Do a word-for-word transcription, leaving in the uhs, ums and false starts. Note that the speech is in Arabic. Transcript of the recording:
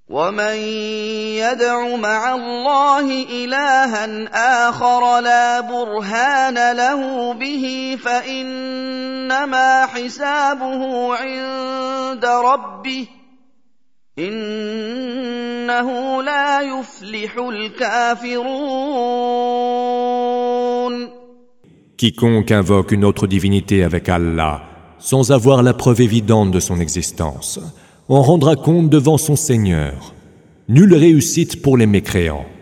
ومن يدع مع الله إلها آخر لا برهان له به فإنما حسابه عند ربه إنه لا يفلح الكافرون. Quiconque invoque une autre divinité avec Allah, sans avoir la preuve évidente de son existence, en rendra compte devant son Seigneur. Nulle réussite pour les mécréants.